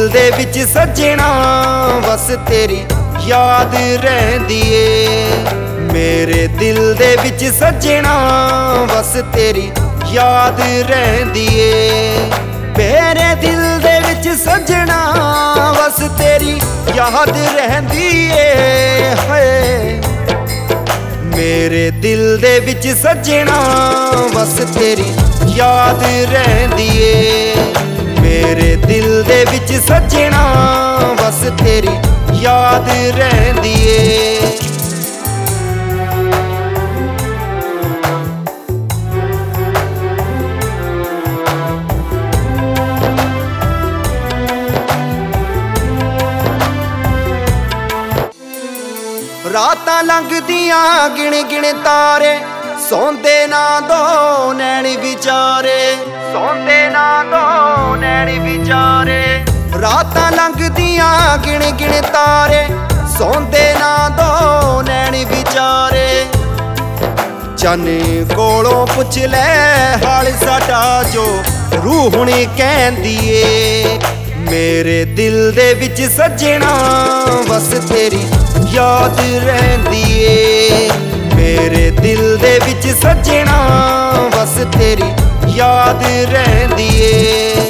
ਦੇ ਵਿੱਚ ਸੱਜਣਾ ਬਸ ਤੇਰੀ ਯਾਦ ਰਹਿੰਦੀ ਏ। ਮੇਰੇ ਦਿਲ ਦੇ ਵਿੱਚ ਸੱਜਣਾ ਬਸ ਤੇਰੀ ਯਾਦ ਰਹਿੰਦੀ ਏ। ਮੇਰੇ ਦਿਲ ਦੇ ਵਿੱਚ ਸੱਜਣਾ ਬਸ ਤੇਰੀ ਯਾਦ ਰਹਿੰਦੀ ਏ। ਹਾਏ ਮੇਰੇ ਦਿਲ ਦੇ ਵਿੱਚ ਸੱਜਣਾ ਬਸ ਤੇਰੀ ਯਾਦ ਰਹਿੰਦੀ ਏ। ਮੇਰੇ ਦਿਲ ਦੇ ਵਿੱਚ ਸੱਜਣਾ ਬਸ ਤੇਰੀ ਯਾਦ ਰਹਿੰਦੀ ਏ। ਰਾਤਾਂ ਲੰਘਦੀਆਂ ਗਿਣ ਗਿਣ ਤਾਰੇ, ਸੌਂਦੇ ਨਾ ਦੋ ਨੈਣ ਵਿਚਾਰੇ, ਸੌਂਦੇ ਨਾ ਦੋ ਨੈਣ ਵਿਚਾਰੇ। ਰਾਤਾਂ ਲੰਘਦੀਆਂ ਗਿਣ ਗਿਣ ਤਾਰੇ, ਸੌਂਦੇ ਨਾ ਦੋ ਨੈਣ ਵਿਚਾਰੇ। ਚੰਨ ਕੋਲੋਂ ਪੁੱਛ ਲੈ ਹਾਲ ਸਾਡਾ ਜੋ ਰੂਹ ਹੁਣੀ ਕਹਿੰਦੀ ਏ। ਮੇਰੇ ਦਿਲ ਦੇ ਵਿੱਚ ਸੱਜਣਾ ਬਸ ਤੇਰੀ ਯਾਦ ਰਹਿੰਦੀ ਏ। ਮੇਰੇ ਦਿਲ ਦੇ ਵਿੱਚ ਸੱਜਣਾ ਬਸ ਤੇਰੀ ਯਾਦ ਰਹਿੰਦੀ ਏ।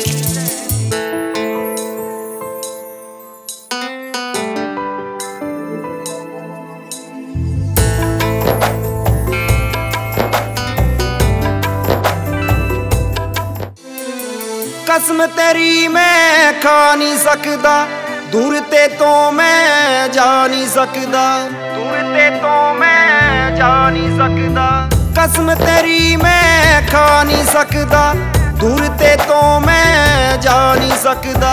ਕਸਮ ਤੇਰੀ ਮੈਂ ਖਾ ਨਹੀਂ ਸਕਦਾ, ਦੂਰ ਤੇ ਤੋਂ ਮੈਂ ਜਾ ਨਹੀਂ ਸਕਦਾ, ਦੂਰ ਤੇ ਤੋਂ ਮੈਂ ਜਾ ਨਹੀਂ ਸਕਦਾ। ਕਸਮ ਤੇਰੀ ਮੈਂ ਖਾ ਨਹੀਂ ਸਕਦਾ, ਦੂਰ ਤੇ ਤੋਂ ਮੈਂ ਜਾ ਨਹੀਂ ਸਕਦਾ।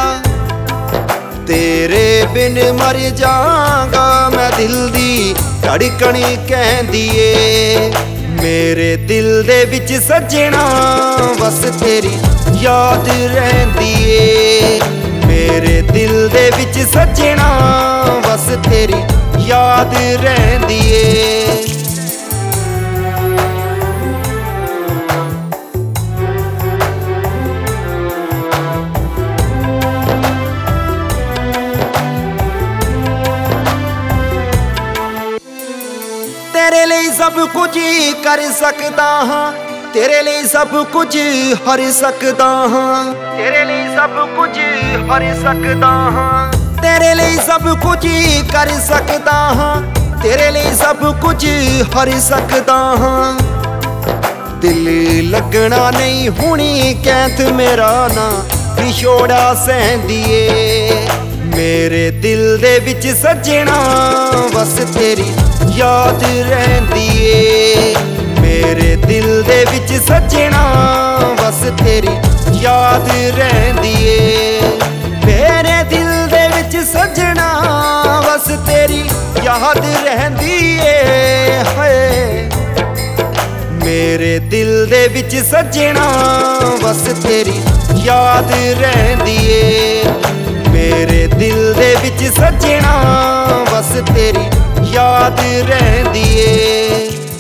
ਤੇਰੇ ਬਿਨ ਮਰ ਜਾਵਾਂਗਾ ਮੈਂ ਦਿਲ ਦੀ ਧੜਕਣ ਕਹਿੰਦੀ ਏ। ਮੇਰੇ ਦਿਲ ਦੇ ਵਿੱਚ ਸੱਜਣਾ ਬਸ ਤੇਰੀ ਯਾਦ ਰਹਿੰਦੀ ਏ। ਮੇਰੇ ਦਿਲ ਦੇ ਵਿੱਚ ਸੱਜਣਾ ਬਸ ਤੇਰੀ ਯਾਦ ਰਹਿੰਦੀ ਏ। ਤੇਰੇ ਲਈ ਸਭ ਕੁਝ ਕਰ ਸਕਦਾ ਹਾਂ, ਤੇਰੇ ਲਈ ਸਭ ਕੁਝ ਹਰ ਸਕਦਾ ਹਾਂ, ਤੇਰੇ ਲਈ ਸਭ ਕੁਝ ਹਰ ਸਕਦਾ ਹਾਂ। ਤੇਰੇ ਲਈ ਸਭ ਕੁਝ ਕਰ ਸਕਦਾ ਹਾਂ, ਤੇਰੇ ਲਈ ਸਭ ਕੁਝ ਹਰ ਸਕਦਾ ਹਾਂ। ਦਿਲ ਲੱਗਣਾ ਨਹੀਂ ਹੁਣੀ ਕੈਂਥ ਮੇਰਾ ਨਾ ਵਿਛੋੜਾ ਸਹਿੰਦੀ ਏ। ਮੇਰੇ ਦਿਲ ਦੇ ਵਿੱਚ ਸੱਜਣਾ ਬਸ ਤੇਰੀ ਯਾਦ ਰਹਿੰਦੀ ਏ। ਮੇਰੇ ਦਿਲ ਦੇ ਵਿੱਚ ਸੱਜਣਾ ਬਸ ਤੇਰੀ ਯਾਦ ਰਹਿੰਦੀ ਏ। ਮੇਰੇ ਦਿਲ ਦੇ ਵਿੱਚ ਸੱਜਣਾ ਬਸ ਤੇਰੀ ਯਾਦ ਰਹਿੰਦੀ ਏ। ਹਾਏ ਮੇਰੇ ਦਿਲ ਦੇ ਵਿੱਚ ਸੱਜਣਾ ਬਸ ਤੇਰੀ ਯਾਦ ਰਹਿੰਦੀ ਏ। ਮੇਰੇ ਦਿਲ ਦੇ ਵਿੱਚ ਸੱਜਣਾ ਬਸ ਤੇਰੀ ਯਾਦ ਰਹਿੰਦੀ ਏ।